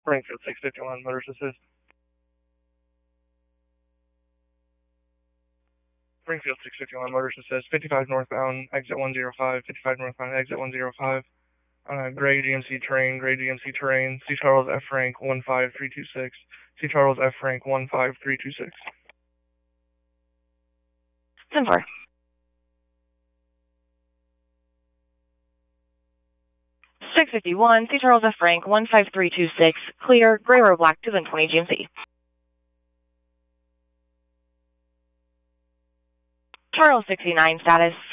Springfield 651, Motors Assist. Springfield 651, Motors Assist. 55 northbound, exit 105. 55 northbound, exit 105. Gray GMC terrain. C. Charles F. Rank 15326. C. Charles F. Rank 15326. 10-4. .651, C. Charles F. Rank 15326, clear, gray road black 220 GMC. Charles 69 status.